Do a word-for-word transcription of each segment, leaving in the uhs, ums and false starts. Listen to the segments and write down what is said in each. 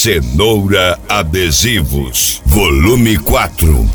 Cenoura Adesivos, volume quatro.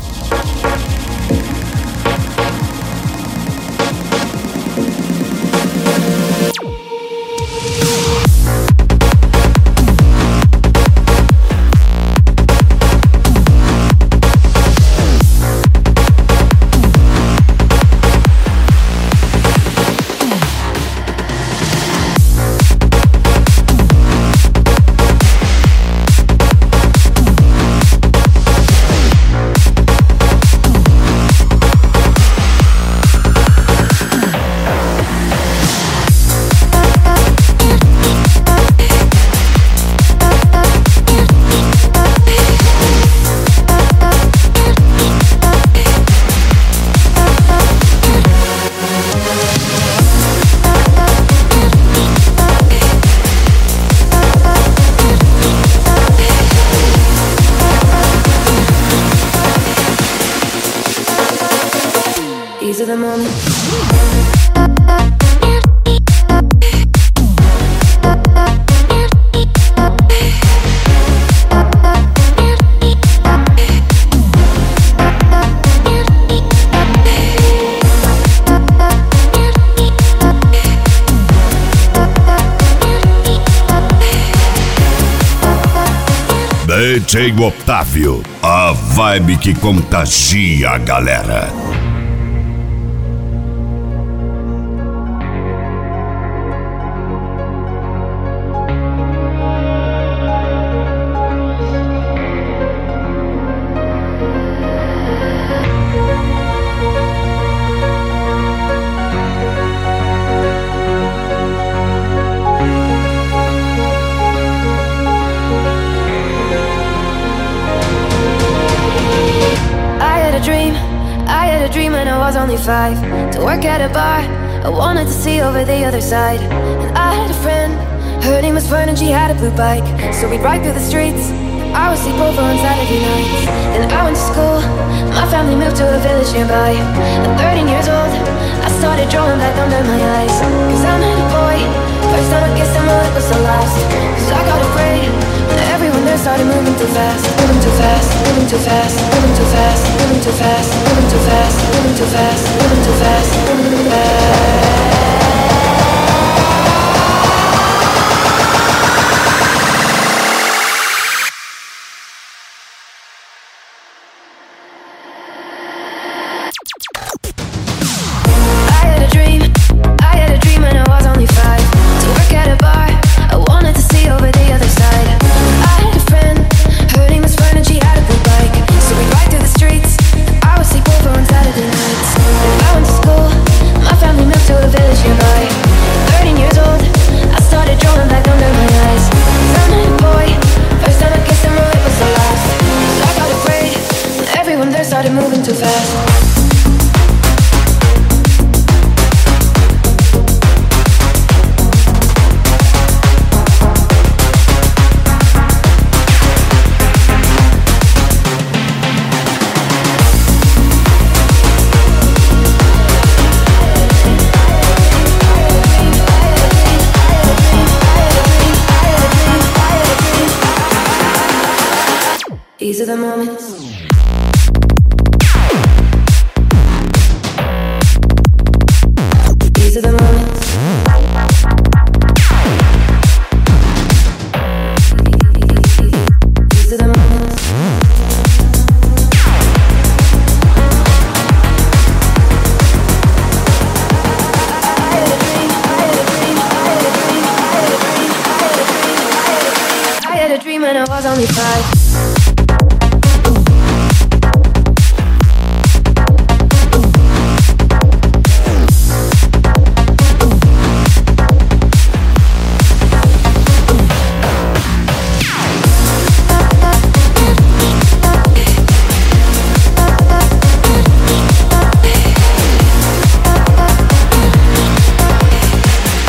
These are the moments. D J Otávio, a vibe que contagia a galera. Five, to work at a bar, I wanted to see over the other side. And I had a friend, her name was Fern and she had a blue bike. So we'd ride through the streets, I would sleep over on Saturday nights. Then I went to school, my family moved to a village nearby. At thirteen years old, I started drawing black under my eyes. Cause I met a boy, first time I kissed him, well it was the last. Cause I got afraid, when everyone there started moving too fast. Moving too fast, moving too fast, moving too fast, moving too fast, moving too fast, moving too fast, moving too fast, moving too fast. These are the moments. These are the moments. These are the moments. I had a dream when I was only five.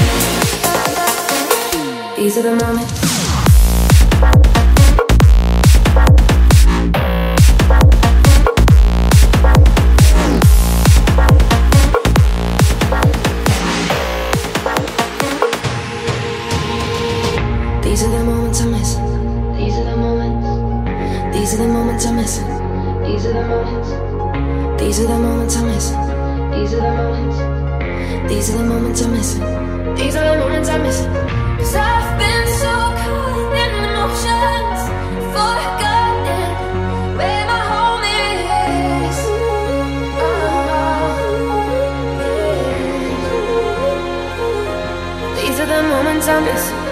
These are the moments. These are the moments I'm missing. These are the moments. These are the moments I'm missing. These are the moments. These are the moments I'm missing. These are the moments I'm missing. 'Cause I've been so caught in emotions, forgotten where my home is. Oh, yeah. These are the moments I'm missing.